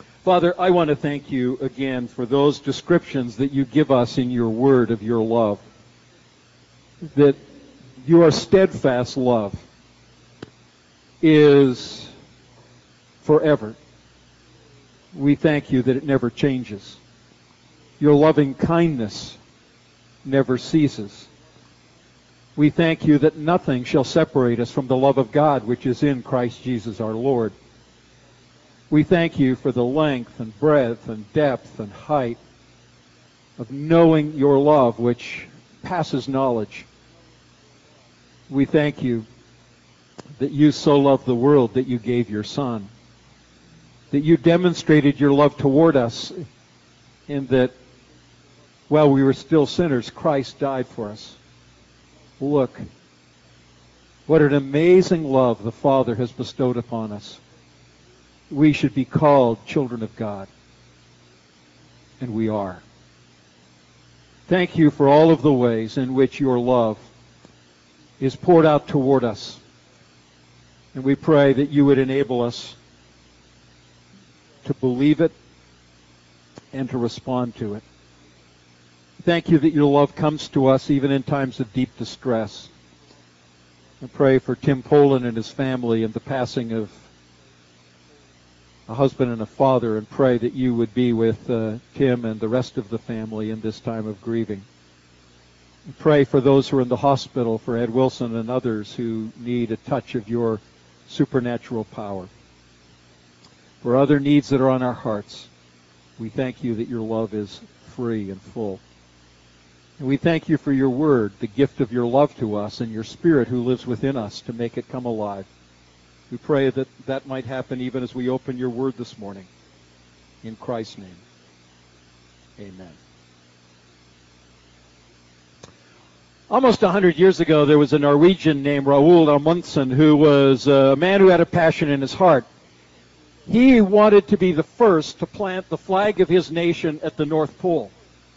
Father, I want to thank you again for those descriptions that you give us in your word of your love. That your steadfast love is forever. We thank you that it never changes. Your loving kindness never ceases. We thank you that nothing shall separate us from the love of God which is in Christ Jesus our Lord. We thank you for the length and breadth and depth and height of knowing your love which passes knowledge. We thank you that you so loved the world that you gave your Son, that you demonstrated your love toward us in that while we were still sinners, Christ died for us. Look, what an amazing love the Father has bestowed upon us. We should be called children of God, and we are. Thank you for all of the ways in which your love is poured out toward us. And we pray that you would enable us to believe it and to respond to it. Thank you that your love comes to us even in times of deep distress. I pray for Tim Poland and his family and the passing of a husband and a father, and pray that you would be with Tim and the rest of the family in this time of grieving. And pray for those who are in the hospital, for Ed Wilson and others who need a touch of your supernatural power. For other needs that are on our hearts, we thank you that your love is free and full. And we thank you for your word, the gift of your love to us, and your Spirit who lives within us to make it come alive. We pray that that might happen even as we open your word this morning. In Christ's name, amen. Almost 100 years ago, there was a Norwegian named Roald Amundsen who was a man who had a passion in his heart. He wanted to be the first to plant the flag of his nation at the North Pole.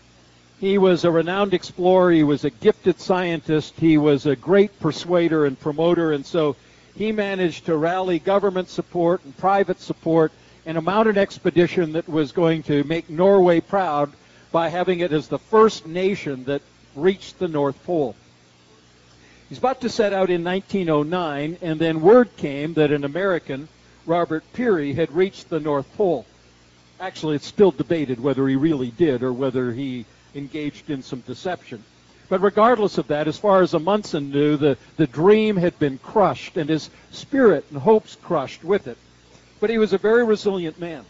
He was a renowned explorer. He was a gifted scientist. He was a great persuader and promoter, and so he managed to rally government support and private support and mount an expedition that was going to make Norway proud by having it as the first nation that reached the North Pole. He's about to set out in 1909, and then word came that an American, Robert Peary, had reached the North Pole. Actually, it's still debated whether he really did or whether he engaged in some deception. But regardless of that, as far as Amundsen knew, the dream had been crushed and his spirit and hopes crushed with it. But he was a very resilient man.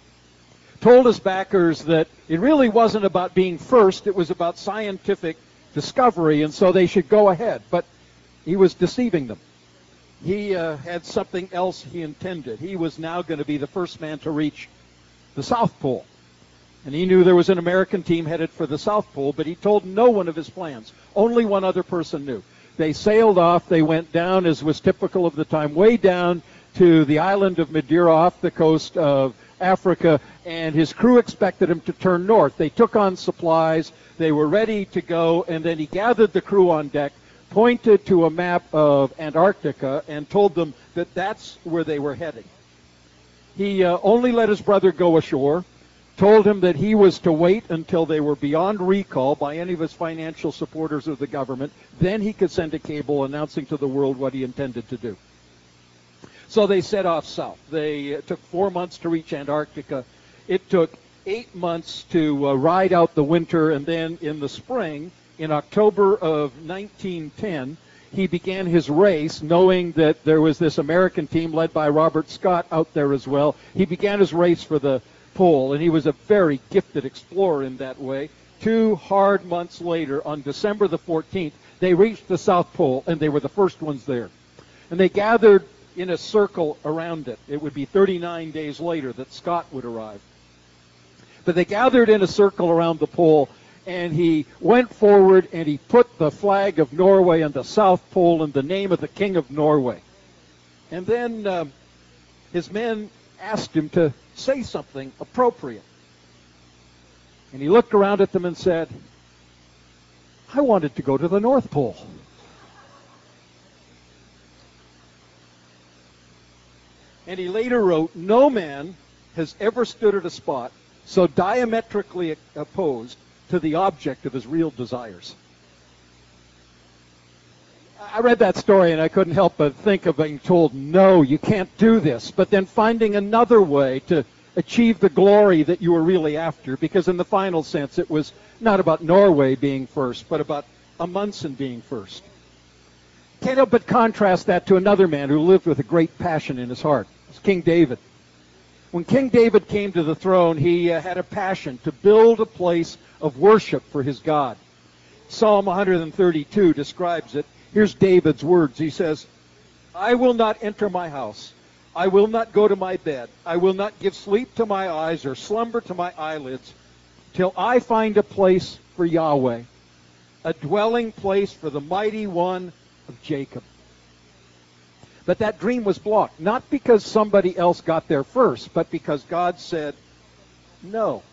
Told his backers that it really wasn't about being first, it was about scientific discovery, and so they should go ahead. But he was deceiving them. He had something else he intended. He was now going to be the first man to reach the South Pole. And he knew there was an American team headed for the South Pole, but he told no one of his plans. Only one other person knew. They sailed off. They went down, as was typical of the time, way down to the island of Madeira off the coast of Africa, and his crew expected him to turn north. They took on supplies. They were ready to go, and then he gathered the crew on deck, pointed to a map of Antarctica, and told them that that's where they were heading. He only let his brother go ashore, told him that he was to wait until they were beyond recall by any of his financial supporters or the government. Then he could send a cable announcing to the world what he intended to do. So they set off south. It took 4 months to reach Antarctica. It took 8 months to ride out the winter, and then in the spring, in October of 1910, he began his race, knowing that there was this American team led by Robert Scott out there as well. He began his race for the pole, and he was a very gifted explorer in that way. 2 hard months later, on December the 14th, they reached the South Pole, and they were the first ones there. And they gathered in a circle around it. It would be 39 days later that Scott would arrive. But they gathered in a circle around the pole, and he went forward and he put the flag of Norway on the South Pole in the name of the King of Norway. And then his men asked him to say something appropriate. And he looked around at them and said, "I wanted to go to the North Pole." And he later wrote, "No man has ever stood at a spot so diametrically opposed to the object of his real desires. I read that story and I couldn't help but think of being told, no, you can't do this, but then finding another way to achieve the glory that you were really after, because in the final sense it was not about Norway being first, but about Amundsen being first. Can't help but contrast that to another man who lived with a great passion in his heart. It's King David. When King David came to the throne, he had a passion to build a place of worship for his God. Psalm 132 describes it. Here's David's words. He says, I will not enter my house. I will not go to my bed. I will not give sleep to my eyes or slumber to my eyelids till I find a place for Yahweh, a dwelling place for the mighty one of Jacob. But that dream was blocked, not because somebody else got there first, but because God said no.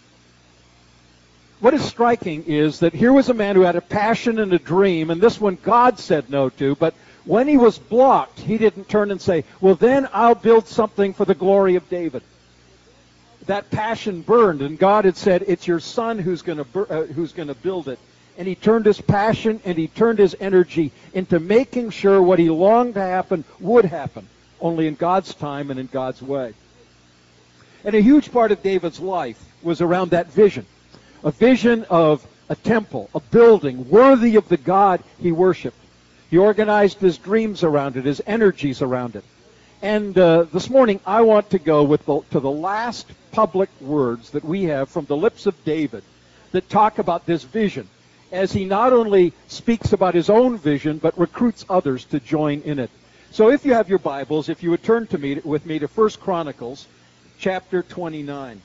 What is striking is that here was a man who had a passion and a dream, and this one God said no to, but when he was blocked, he didn't turn and say, well, then I'll build something for the glory of David. That passion burned, and God had said, it's your son who's going to build it. And he turned his passion and he turned his energy into making sure what he longed to happen would happen, only in God's time and in God's way. And a huge part of David's life was around that vision, a vision of a temple, a building worthy of the God he worshiped. He organized his dreams around it, his energies around it. And this morning I want to go to the last public words that we have from the lips of David that talk about this vision, as he not only speaks about his own vision, but recruits others to join in it. So if you have your Bibles, if you would turn with me to 1 Chronicles chapter 29.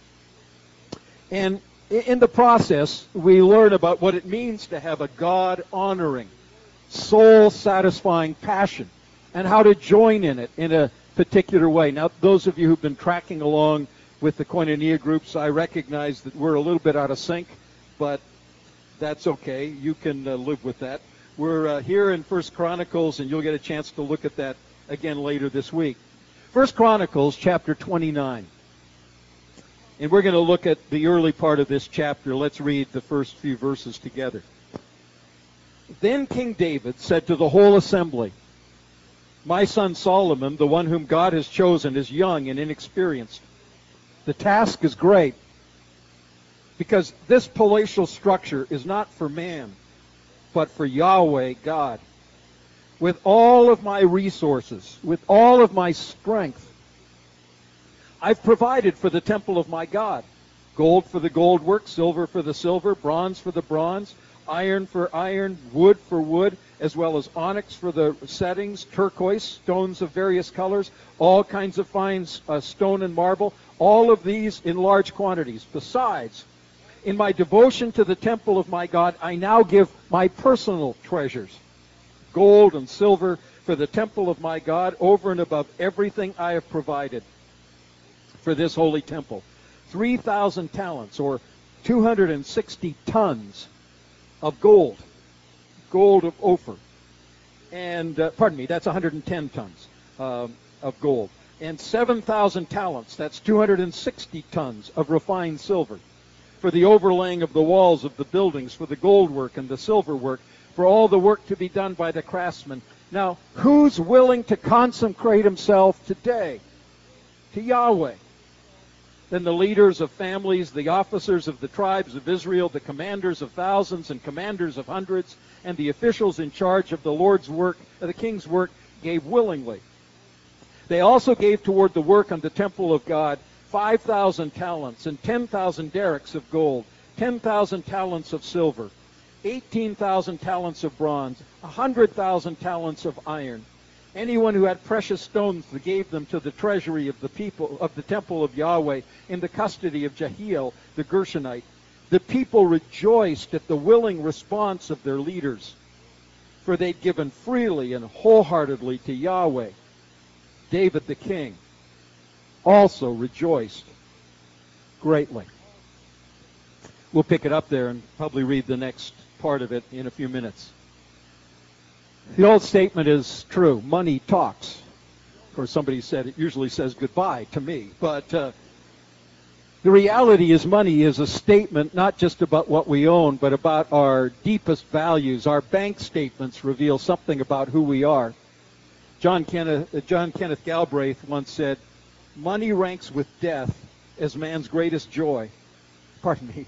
And in the process, we learn about what it means to have a God-honoring, soul-satisfying passion, and how to join in it in a particular way. Now, those of you who've been tracking along with the Koinonia groups, I recognize that we're a little bit out of sync, but that's okay. You can live with that. We're here in 1 Chronicles, and you'll get a chance to look at that again later this week. 1 Chronicles chapter 29. And we're going to look at the early part of this chapter. Let's read the first few verses together. Then King David said to the whole assembly, my son Solomon, the one whom God has chosen, is young and inexperienced. The task is great, because this palatial structure is not for man, but for Yahweh God. With all of my resources, with all of my strength, I've provided for the temple of my God. Gold for the gold work, silver for the silver, bronze for the bronze, iron for iron, wood for wood, as well as onyx for the settings, turquoise, stones of various colors, all kinds of fine stone and marble, all of these in large quantities. Besides, in my devotion to the temple of my God, I now give my personal treasures, gold and silver, for the temple of my God, over and above everything I have provided for this holy temple. 3,000 talents, or 260 tons of gold of Ophir. And, that's 110 tons of gold. And 7,000 talents, that's 260 tons of refined silver, for the overlaying of the walls of the buildings, for the gold work and the silver work, for all the work to be done by the craftsmen. Now, who's willing to consecrate himself today to Yahweh? Then the leaders of families, the officers of the tribes of Israel, the commanders of thousands and commanders of hundreds, and the officials in charge of the Lord's work, the king's work, gave willingly. They also gave toward the work on the temple of God 5,000 talents and 10,000 derricks of gold, 10,000 talents of silver, 18,000 talents of bronze, 100,000 talents of iron. Anyone who had precious stones, they gave them to the treasury of the people of the temple of Yahweh in the custody of Jehiel the Gershonite. The people rejoiced at the willing response of their leaders, for they'd given freely and wholeheartedly to Yahweh. David the king also rejoiced greatly. We'll pick it up there and probably read the next part of it in a few minutes. The old statement is true. Money talks. Of course, somebody said it usually says goodbye to me. But The reality is money is a statement not just about what we own, but about our deepest values. Our bank statements reveal something about who we are. John Kenneth Galbraith once said, "Money ranks with death as man's greatest joy." Pardon me.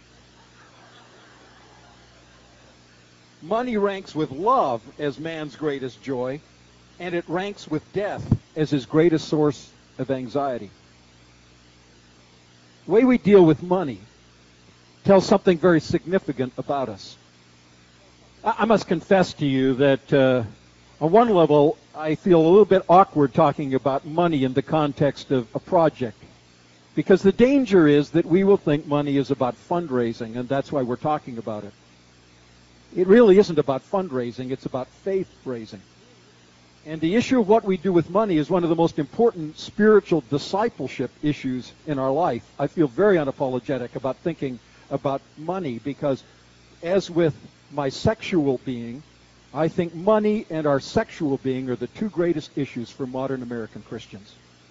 Money ranks with love as man's greatest joy, and it ranks with death as his greatest source of anxiety. The way we deal with money tells something very significant about us. I must confess to you that on one level, I feel a little bit awkward talking about money in the context of a project, because the danger is that we will think money is about fundraising, and that's why we're talking about it. It really isn't about fundraising, it's about faith raising. And the issue of what we do with money is one of the most important spiritual discipleship issues in our life. I feel very unapologetic about thinking about money because, as with my sexual being, I think money and our sexual being are the two greatest issues for modern American Christians.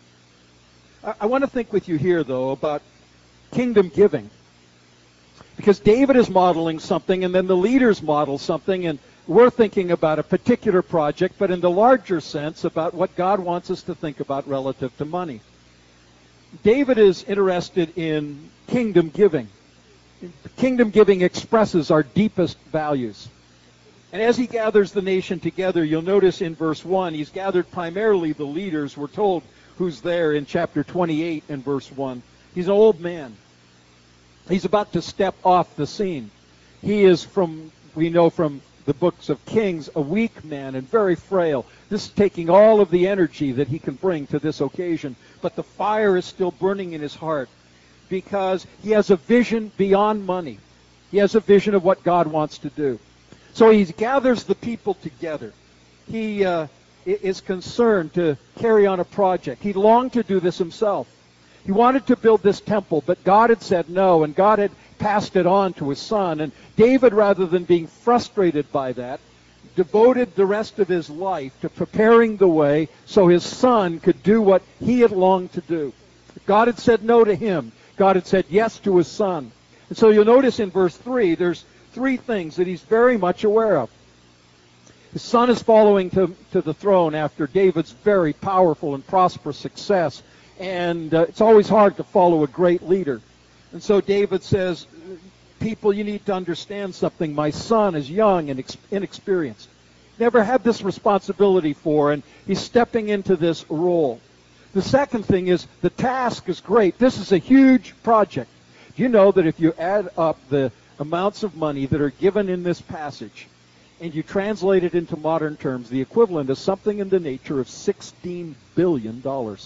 I want to think with you here, though, about kingdom giving. Because David is modeling something, and then the leaders model something, and we're thinking about a particular project, but in the larger sense about what God wants us to think about relative to money. David is interested in kingdom giving. Kingdom giving expresses our deepest values. And as he gathers the nation together, you'll notice in verse 1, he's gathered primarily the leaders. We're told who's there in chapter 28 and verse 1. He's an old man. He's about to step off the scene. He is, we know from the books of Kings, a weak man and very frail. This is taking all of the energy that he can bring to this occasion. But the fire is still burning in his heart because he has a vision beyond money. He has a vision of what God wants to do. So he gathers the people together. He is concerned to carry on a project. He longed to do this himself. He wanted to build this temple, but God had said no, and God had passed it on to his son. And David, rather than being frustrated by that, devoted the rest of his life to preparing the way so his son could do what he had longed to do. God had said no to him. God had said yes to his son. And so you'll notice in verse 3, there's three things that he's very much aware of. His son is following to the throne after David's very powerful and prosperous success. And it's always hard to follow a great leader. And so David says, people, you need to understand something. My son is young and inexperienced. Never had this responsibility for, and he's stepping into this role. The second thing is the task is great. This is a huge project. Do you know that if you add up the amounts of money that are given in this passage and you translate it into modern terms, the equivalent is something in the nature of $16 billion.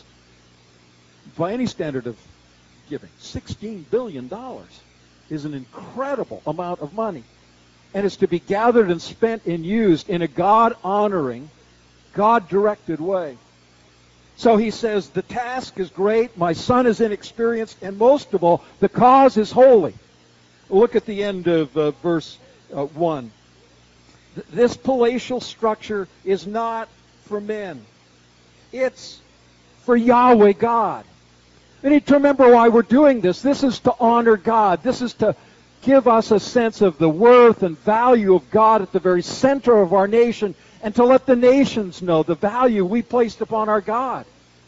By any standard of giving, $16 billion is an incredible amount of money. And it's to be gathered and spent and used in a God-honoring, God-directed way. So he says, the task is great, my son is inexperienced, and most of all, the cause is holy. Look at the end of verse 1. This palatial structure is not for men. It's for Yahweh God. We need to remember why we're doing this. This is to honor God. This is to give us a sense of the worth and value of God at the very center of our nation, and to let the nations know the value we placed upon our God.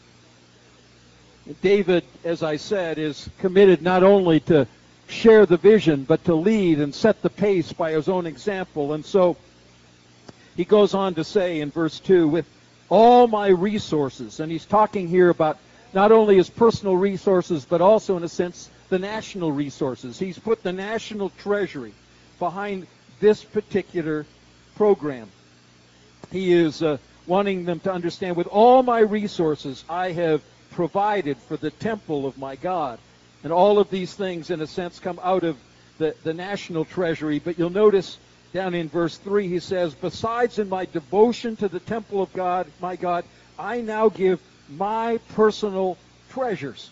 David, as I said, is committed not only to share the vision, but to lead and set the pace by his own example. And so he goes on to say in verse 2, with all my resources, and he's talking here about not only his personal resources, but also, in a sense, the national resources. He's put the national treasury behind this particular program. He is wanting them to understand, with all my resources, I have provided for the temple of my God. And all of these things, in a sense, come out of the national treasury. But you'll notice down in verse 3, he says, besides in my devotion to the temple of God, my God, I now give my personal treasures.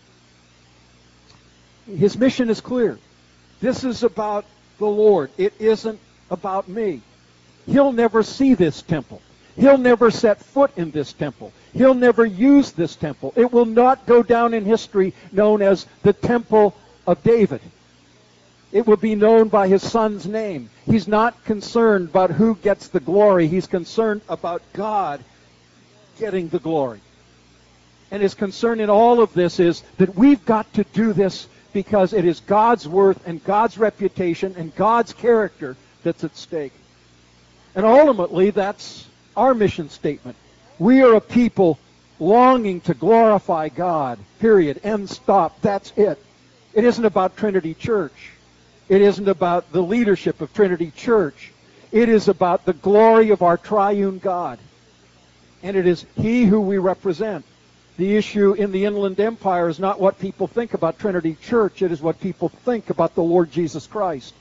His mission is clear. This is about the Lord. It isn't about me. He'll never see this temple. He'll never set foot in this temple. He'll never use this temple. It will not go down in history known as the Temple of David. It will be known by his son's name. He's not concerned about who gets the glory. He's concerned about God getting the glory. And his concern in all of this is that we've got to do this because it is God's worth and God's reputation and God's character that's at stake. And ultimately, that's our mission statement. We are a people longing to glorify God, period, end, stop, that's it. It isn't about Trinity Church. It isn't about the leadership of Trinity Church. It is about the glory of our triune God. And it is He who we represent. The issue in the Inland Empire is not what people think about Trinity Church. It is what people think about the Lord Jesus Christ.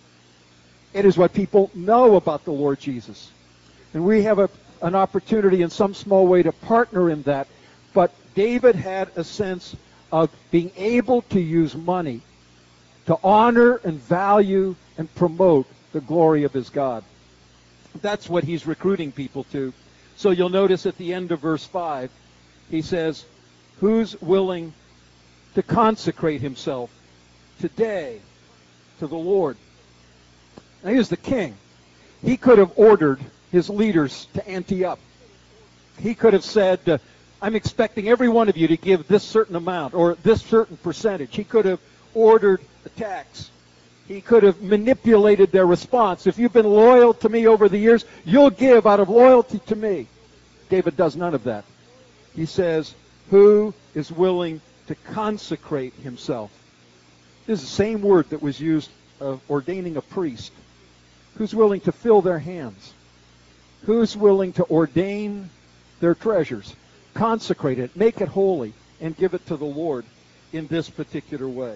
It is what people know about the Lord Jesus. And we have an opportunity in some small way to partner in that. But David had a sense of being able to use money to honor and value and promote the glory of his God. That's what he's recruiting people to. So you'll notice at the end of verse 5, he says, who's willing to consecrate himself today to the Lord? Now here's the king. He could have ordered his leaders to ante up. He could have said, I'm expecting every one of you to give this certain amount or this certain percentage. He could have ordered the tax. He could have manipulated their response. If you've been loyal to me over the years, you'll give out of loyalty to me. David does none of that. He says, who is willing to consecrate himself? This is the same word that was used of ordaining a priest. Who's willing to fill their hands? Who's willing to ordain their treasures? Consecrate it, make it holy, and give it to the Lord in this particular way.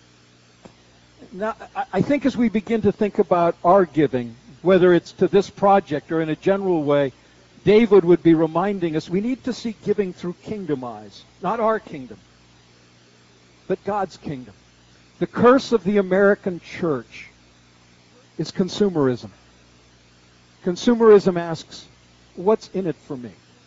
Now, I think as we begin to think about our giving, whether it's to this project or in a general way, David would be reminding us we need to see giving through kingdom eyes. Not our kingdom, but God's kingdom. The curse of the American church is consumerism. Consumerism asks, what's in it for me?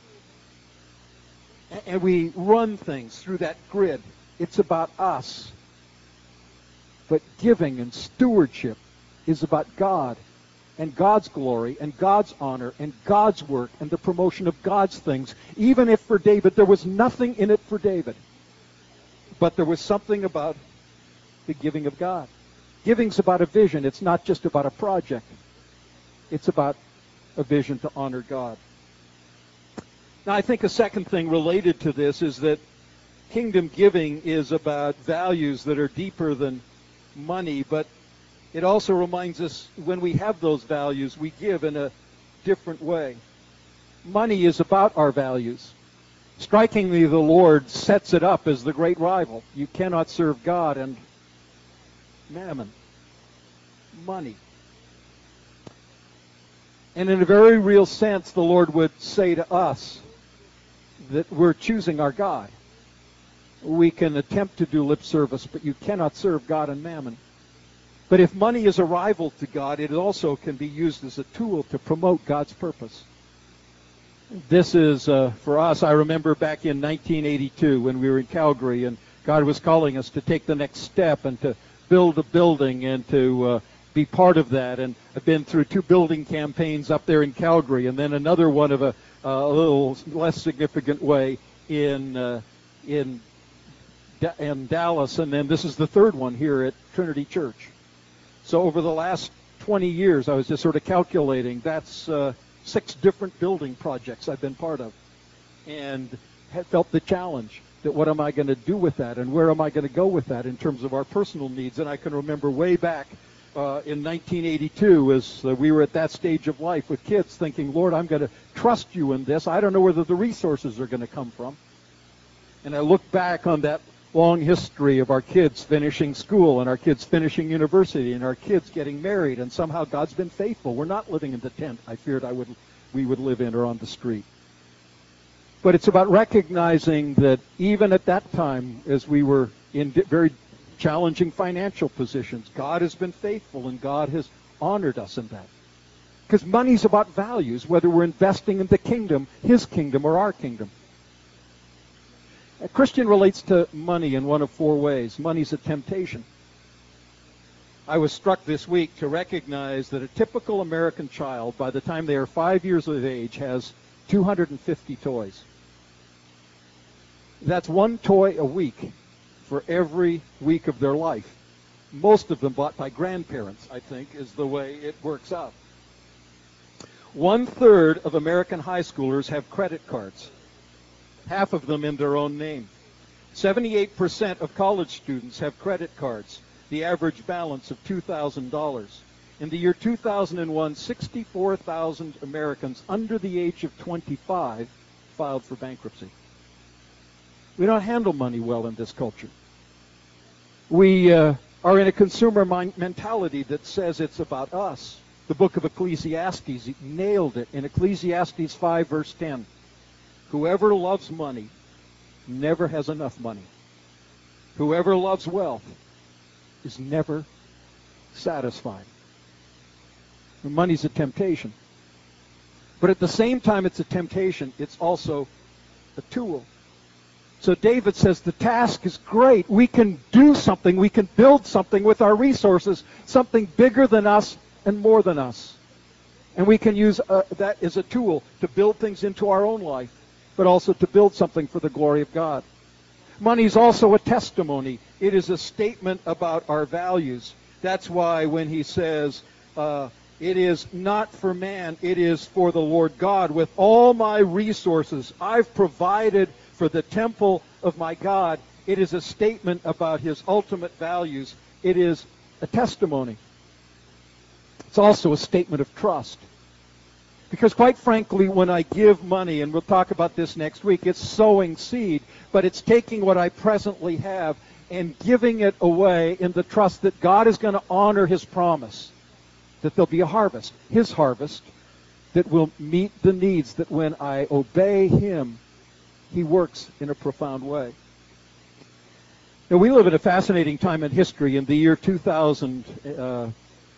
And we run things through that grid. It's about us. But giving and stewardship is about God and God's glory and God's honor and God's work and the promotion of God's things. Even if for David there was nothing in it for David, but there was something about the giving of God. Giving's about a vision. It's not just about a project. It's about a vision to honor God. Now, I think a second thing related to this is that kingdom giving is about values that are deeper than money, but it also reminds us when we have those values, we give in a different way. Money is about our values. Strikingly, the Lord sets it up as the great rival. You cannot serve God and mammon, money. And in a very real sense, the Lord would say to us that we're choosing our God. We can attempt to do lip service, but you cannot serve God and mammon. But if money is a rival to God, it also can be used as a tool to promote God's purpose. This is, for us, I remember back in 1982 when we were in Calgary and God was calling us to take the next step and to build a building and to be part of that. And I've been through 2 building campaigns up there in Calgary and then another one of a little less significant way in Dallas. And then this is the third one here at Trinity Church. So over the last 20 years, I was just sort of calculating, that's 6 different building projects I've been part of. And have felt the challenge that what am I going to do with that and where am I going to go with that in terms of our personal needs. And I can remember way back in 1982 as we were at that stage of life with kids thinking, Lord, I'm going to trust you in this. I don't know where the resources are going to come from. And I look back on that long history of our kids finishing school and our kids finishing university and our kids getting married, and somehow God's been faithful. We're not living in the tent I feared we would live in or on the street. But it's about recognizing that even at that time, as we were in very challenging financial positions, God has been faithful and God has honored us in that. Because money's about values, whether we're investing in the kingdom, His kingdom, or our kingdom. A Christian relates to money in one of four ways. Money's a temptation. I was struck this week to recognize that a typical American child, by the time they are 5 years of age, has 250 toys. That's one toy a week for every week of their life. Most of them bought by grandparents, I think, is the way it works out. 1/3 of American high schoolers have credit cards, half of them in their own name. 78% of college students have credit cards, the average balance of $2,000. In the year 2001, 64,000 Americans under the age of 25 filed for bankruptcy. We don't handle money well in this culture. We are in a consumer mentality that says it's about us. The book of Ecclesiastes nailed it in Ecclesiastes 5, verse 10. Whoever loves money never has enough money. Whoever loves wealth is never satisfied. And money's a temptation. But at the same time it's a temptation, it's also a tool. So David says the task is great. We can do something. We can build something with our resources, something bigger than us and more than us. And we can use that as a tool to build things into our own life, but also to build something for the glory of God. Money is also a testimony. It is a statement about our values. That's why when he says, it is not for man, it is for the Lord God. With all my resources, I've provided for the temple of my God. It is a statement about his ultimate values. It is a testimony. It's also a statement of trust. Because quite frankly, when I give money, and we'll talk about this next week, it's sowing seed, but it's taking what I presently have and giving it away in the trust that God is going to honor his promise, that there'll be a harvest, his harvest, that will meet the needs, that when I obey him, he works in a profound way. Now, we live in a fascinating time in history in the year 2004,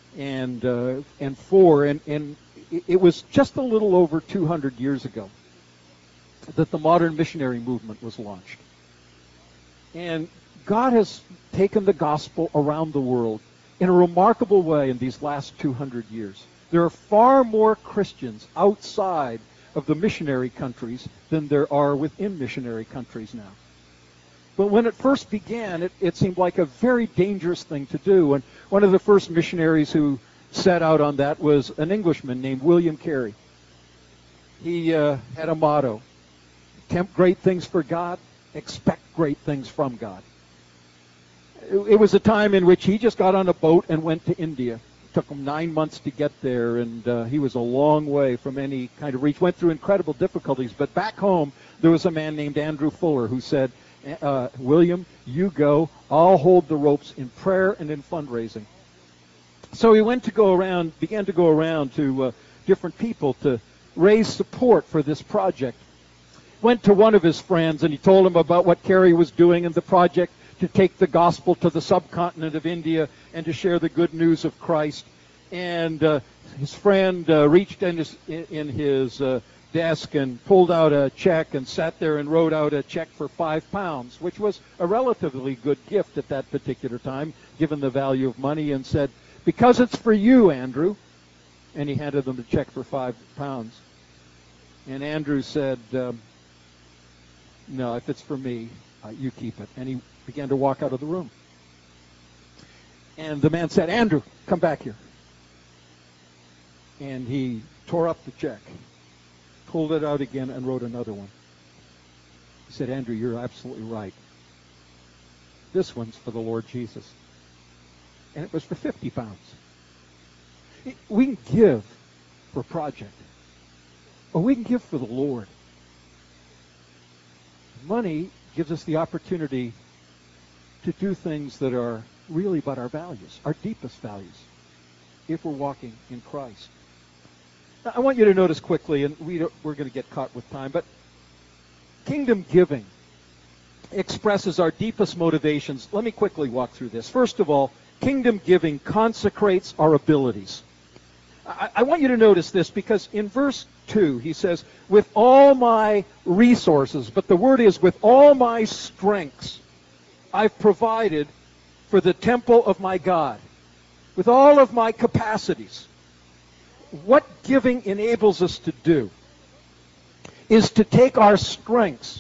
and it was just a little over 200 years ago that the modern missionary movement was launched. And God has taken the gospel around the world in a remarkable way in these last 200 years. There are far more Christians outside of the missionary countries than there are within missionary countries now. But when it first began, it seemed like a very dangerous thing to do. And one of the first missionaries who set out on that was an Englishman named William Carey. He had a motto: attempt great things for God, expect great things from God. It was a time in which he just got on a boat and went to India. It took him 9 months to get there, and he was a long way from any kind of reach. Went through incredible difficulties, but back home there was a man named Andrew Fuller who said, William, you go, I'll hold the ropes in prayer and in fundraising. So he began to go around to different people to raise support for this project. Went to one of his friends and he told him about what Carey was doing in the project to take the gospel to the subcontinent of India and to share the good news of Christ. And his friend reached in his desk and pulled out a check and sat there and wrote out a check for £5, which was a relatively good gift at that particular time, given the value of money, and said, because it's for you, Andrew. And he handed them the check for £5. And Andrew said, no, if it's for me, you keep it. And he began to walk out of the room. And the man said, Andrew, come back here. And he tore up the check, pulled it out again, and wrote another one. He said, Andrew, you're absolutely right. This one's for the Lord Jesus. And it was for £50. We can give for a project, or we can give for the Lord. Money gives us the opportunity to do things that are really about our values, our deepest values, if we're walking in Christ. Now, I want you to notice quickly, and we're going to get caught with time, but kingdom giving expresses our deepest motivations. Let me quickly walk through this. First of all, kingdom giving consecrates our abilities. I want you to notice this, because in verse 2 he says, with all my resources, but the word is with all my strengths, I've provided for the temple of my God. With all of my capacities. What giving enables us to do is to take our strengths,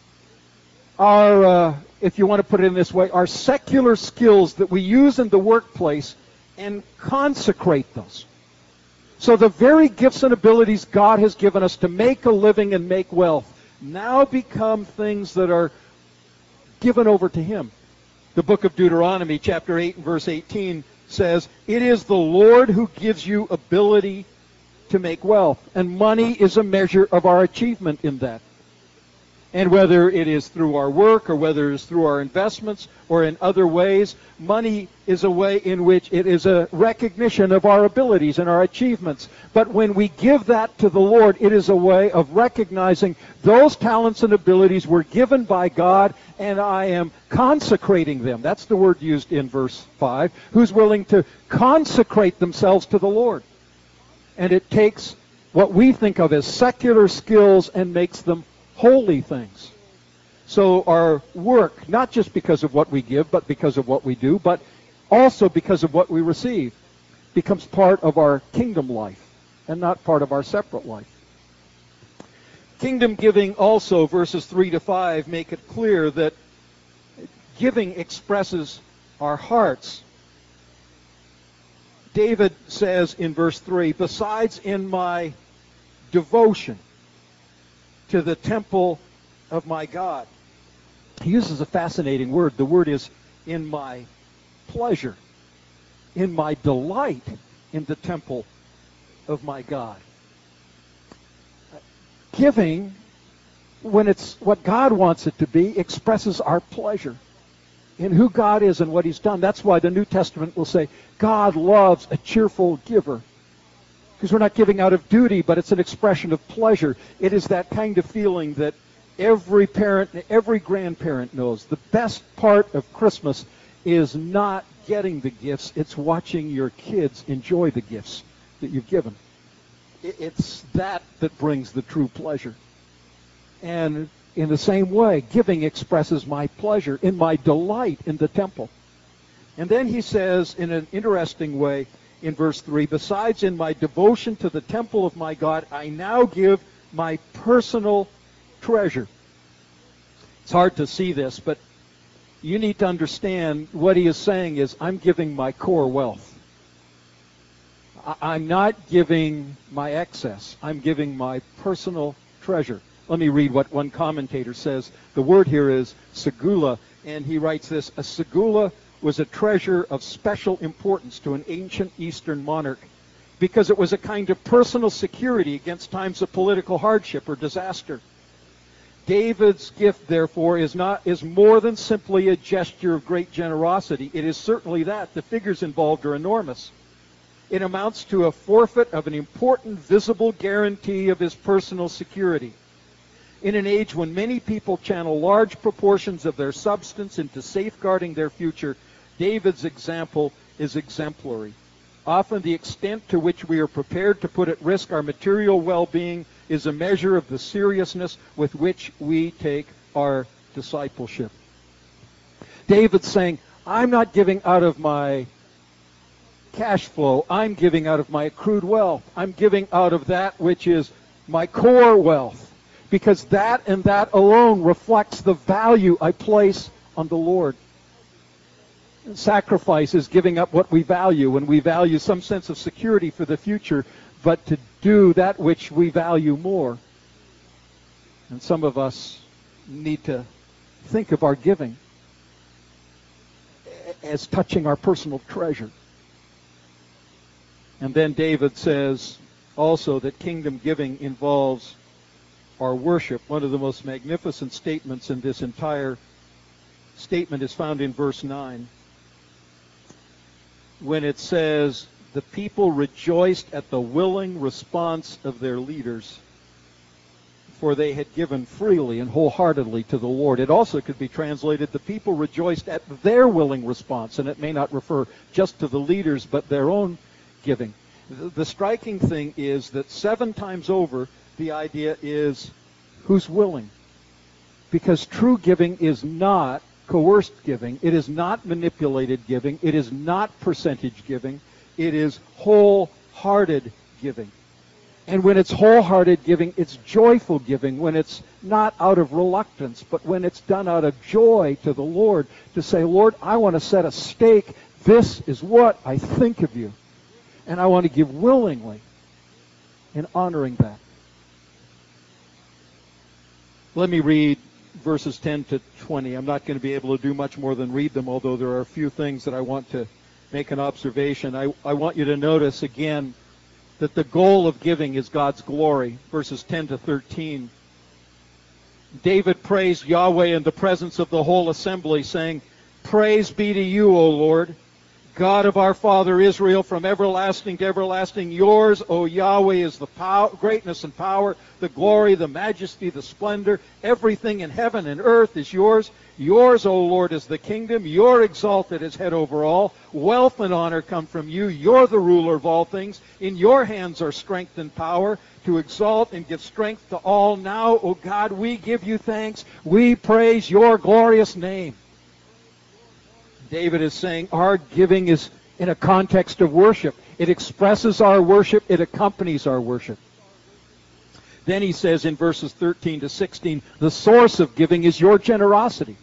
our, if you want to put it in this way, our secular skills that we use in the workplace and consecrate those. So the very gifts and abilities God has given us to make a living and make wealth now become things that are given over to Him. The book of Deuteronomy, chapter 8 and verse 18, says, it is the Lord who gives you ability to make wealth, and money is a measure of our achievement in that. And whether it is through our work or whether it is through our investments or in other ways, money is a way in which it is a recognition of our abilities and our achievements. But when we give that to the Lord, it is a way of recognizing those talents and abilities were given by God, and I am consecrating them. That's the word used in verse 5. Who's willing to consecrate themselves to the Lord? And it takes what we think of as secular skills and makes them holy things. So our work, not just because of what we give, but because of what we do, but also because of what we receive, becomes part of our kingdom life and not part of our separate life. Kingdom giving also, verses 3 to 5, make it clear that giving expresses our hearts. David says in verse 3, besides in my devotion to the temple of my God. He uses a fascinating word. The word is in my pleasure, in my delight in the temple of my God. Giving, when it's what God wants it to be, expresses our pleasure in who God is and what He's done. That's why the New Testament will say, God loves a cheerful giver. Because we're not giving out of duty, but it's an expression of pleasure. It is that kind of feeling that every parent and every grandparent knows. The best part of Christmas is not getting the gifts, it's watching your kids enjoy the gifts that you've given. It's that brings the true pleasure. And in the same way, giving expresses my pleasure in my delight in the temple. And then he says in an interesting way, in verse 3, besides in my devotion to the temple of my God, I now give my personal treasure. It's hard to see this, but you need to understand what he is saying is, I'm giving my core wealth. I'm not giving my excess. I'm giving my personal treasure. Let me read what one commentator says. The word here is segula, and he writes this, a segula was a treasure of special importance to an ancient Eastern monarch because it was a kind of personal security against times of political hardship or disaster. David's gift, therefore, is more than simply a gesture of great generosity. It is certainly that. The figures involved are enormous. It amounts to a forfeit of an important visible guarantee of his personal security. In an age when many people channel large proportions of their substance into safeguarding their future, David's example is exemplary. Often the extent to which we are prepared to put at risk our material well-being is a measure of the seriousness with which we take our discipleship. David's saying, I'm not giving out of my cash flow. I'm giving out of my accrued wealth. I'm giving out of that which is my core wealth. Because that and that alone reflects the value I place on the Lord. Sacrifice is giving up what we value, and we value some sense of security for the future, but to do that which we value more. And some of us need to think of our giving as touching our personal treasure. And then David says also that kingdom giving involves our worship. One of the most magnificent statements in this entire statement is found in verse 9. When it says, the people rejoiced at the willing response of their leaders, for they had given freely and wholeheartedly to the Lord. It also could be translated, the people rejoiced at their willing response, and it may not refer just to the leaders, but their own giving. The striking thing is that 7 times over, the idea is who's willing. Because true giving is not coerced giving. It is not manipulated giving. It is not percentage giving. It is wholehearted giving. And when it's wholehearted giving, it's joyful giving. When it's not out of reluctance, but when it's done out of joy to the Lord, to say, Lord, I want to set a stake. This is what I think of you. And I want to give willingly in honoring that. Let me read verses 10 to 20. I'm not going to be able to do much more than read them, although there are a few things that I want to make an observation. I want you to notice again that the goal of giving is God's glory. Verses 10 to 13. David praised Yahweh in the presence of the whole assembly, saying, Praise be to you, O Lord, God of our father Israel, from everlasting to everlasting. Yours, O Yahweh, is the greatness and power, the glory, the majesty, the splendor. Everything in heaven and earth is yours. Yours, O Lord, is the kingdom. You're exalted as head over all. Wealth and honor come from you. You're the ruler of all things. In your hands are strength and power to exalt and give strength to all. Now, O God, we give you thanks. We praise your glorious name. David is saying our giving is in a context of worship. It expresses our worship. It accompanies our worship. Then he says in verses 13 to 16, the source of giving is your generosity.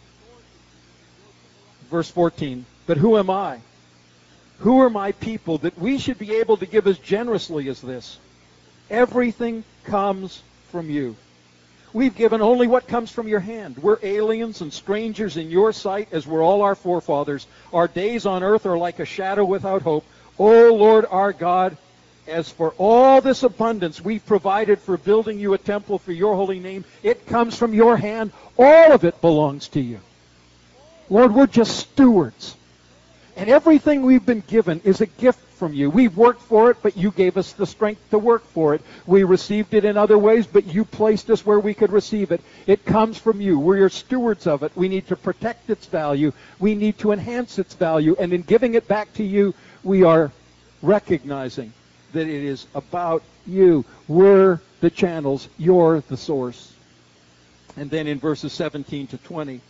Verse 14, but who am I? Who are my people that we should be able to give as generously as this? Everything comes from you. We've given only what comes from your hand. We're aliens and strangers in your sight, as were all our forefathers. Our days on earth are like a shadow without hope. O Lord our God, as for all this abundance we've provided for building you a temple for your holy name, it comes from your hand. All of it belongs to you. Lord, we're just stewards. And everything we've been given is a gift from you. We've worked for it, but you gave us the strength to work for it. We received it in other ways, but you placed us where we could receive it. It comes from you. We're your stewards of it. We need to protect its value. We need to enhance its value. And in giving it back to you, we are recognizing that it is about you. We're the channels. You're the source. And then in verses 17 to 20,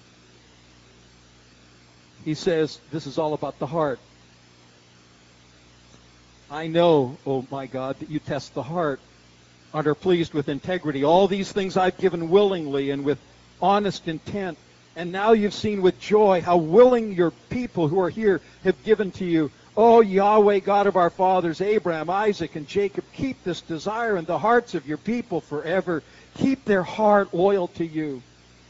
he says, this is all about the heart. I know, oh my God, that you test the heart and are pleased with integrity. All these things I've given willingly and with honest intent. And now you've seen with joy how willing your people who are here have given to you. Oh, Yahweh, God of our fathers, Abraham, Isaac, and Jacob, keep this desire in the hearts of your people forever. Keep their heart loyal to you.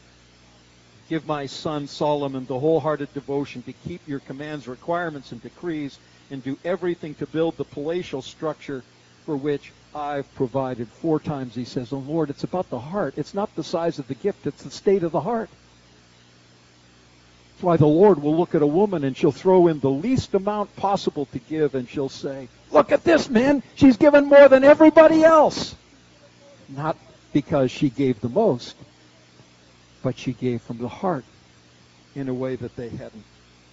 Give my son Solomon the wholehearted devotion to keep your commands, requirements, and decrees, and do everything to build the palatial structure for which I've provided. 4 times he says, oh Lord, it's about the heart. It's not the size of the gift, it's the state of the heart. That's why the Lord will look at a woman and she'll throw in the least amount possible to give, and she'll say, look at this, man. She's given more than everybody else. Not because she gave the most, but she gave from the heart in a way that they hadn't.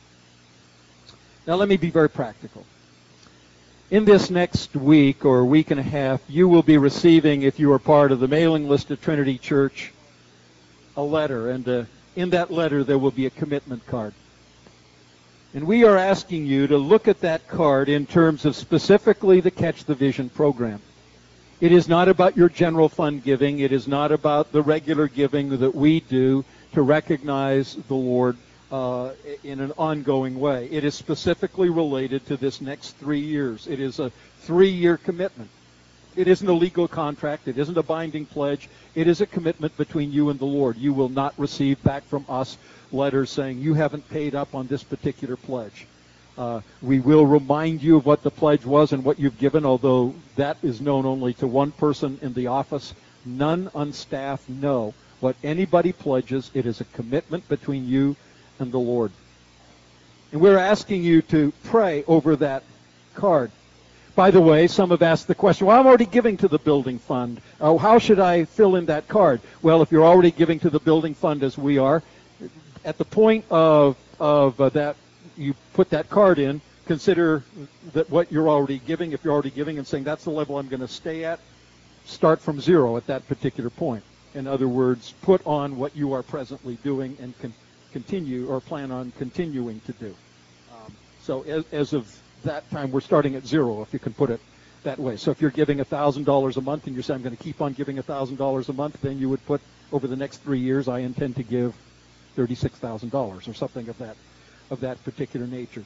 Now let me be very practical. In this next week or week and a half, you will be receiving, if you are part of the mailing list of Trinity Church, a letter. And in that letter there will be a commitment card. And we are asking you to look at that card in terms of specifically the Catch the Vision program. It is not about your general fund giving. It is not about the regular giving that we do to recognize the Lord in an ongoing way. It is specifically related to this next 3 years. It is a 3-year commitment. It isn't a legal contract. It isn't a binding pledge. It is a commitment between you and the Lord. You will not receive back from us letters saying you haven't paid up on this particular pledge. We will remind you of what the pledge was and what you've given, although that is known only to one person in the office. None on staff know what anybody pledges. It is a commitment between you and the Lord. And we're asking you to pray over that card. By the way, some have asked the question, well, I'm already giving to the building fund. How should I fill in that card? Well, if you're already giving to the building fund as we are, at the point of that, you put that card in, consider that what you're already giving, if you're already giving and saying that's the level I'm going to stay at, start from zero at that particular point. In other words, put on what you are presently doing and continue or plan on continuing to do. So as of that time, we're starting at zero, if you can put it that way. So if you're giving $1,000 a month and you're saying I'm going to keep on giving $1,000 a month, then you would put over the next 3 years, I intend to give $36,000 or something of that particular nature.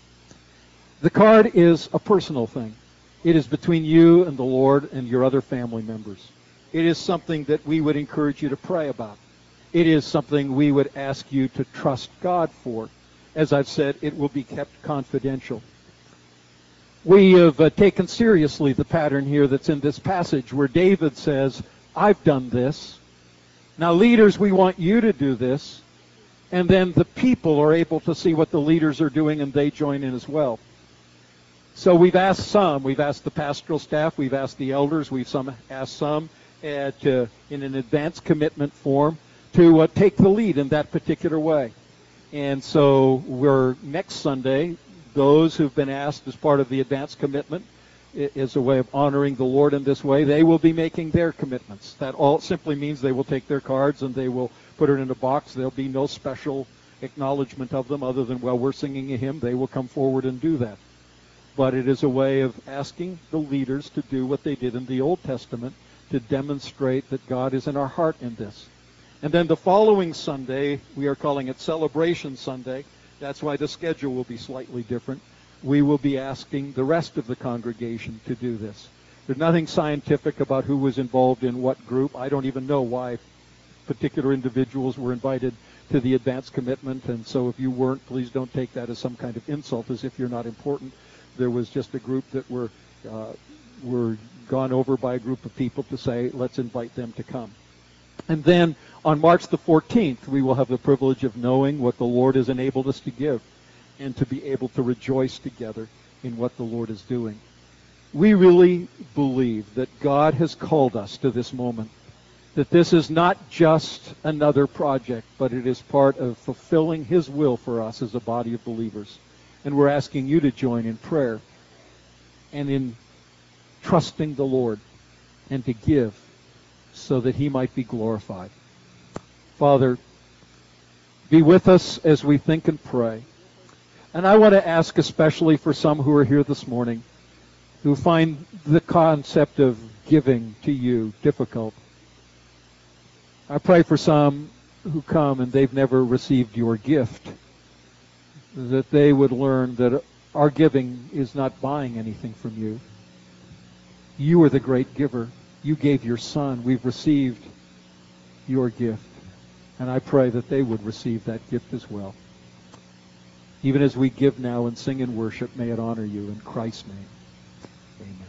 The card is a personal thing. It is between you and the Lord and your other family members. It is something that we would encourage you to pray about. It is something we would ask you to trust God for. As I've said, it will be kept confidential. We have taken seriously the pattern here that's in this passage where David says, I've done this. Now, leaders, we want you to do this. And then the people are able to see what the leaders are doing and they join in as well. So we've asked the pastoral staff, we've asked the elders, we've asked some in an advance commitment form to take the lead in that particular way. And so next Sunday, those who've been asked as part of the advance commitment as a way of honoring the Lord in this way, they will be making their commitments. That all simply means they will take their cards and they will put it in a box. There'll be no special acknowledgement of them other than, well, we're singing a hymn. They will come forward and do that. But it is a way of asking the leaders to do what they did in the Old Testament to demonstrate that God is in our heart in this. And then the following Sunday, we are calling it Celebration Sunday. That's why the schedule will be slightly different. We will be asking the rest of the congregation to do this. There's nothing scientific about who was involved in what group. I don't even know why particular individuals were invited to the advance commitment. And so if you weren't, please don't take that as some kind of insult, as if you're not important. There was just a group that were gone over by a group of people to say, let's invite them to come. And then on March the 14th, we will have the privilege of knowing what the Lord has enabled us to give and to be able to rejoice together in what the Lord is doing. We really believe that God has called us to this moment, that this is not just another project, but it is part of fulfilling His will for us as a body of believers. And we're asking you to join in prayer and in trusting the Lord and to give so that He might be glorified. Father, be with us as we think and pray. And I want to ask especially for some who are here this morning who find the concept of giving to you difficult. I pray for some who come and they've never received your gift, that they would learn that our giving is not buying anything from you. You are the great giver. You gave your Son. We've received your gift. And I pray that they would receive that gift as well. Even as we give now and sing and worship, may it honor you in Christ's name. Amen.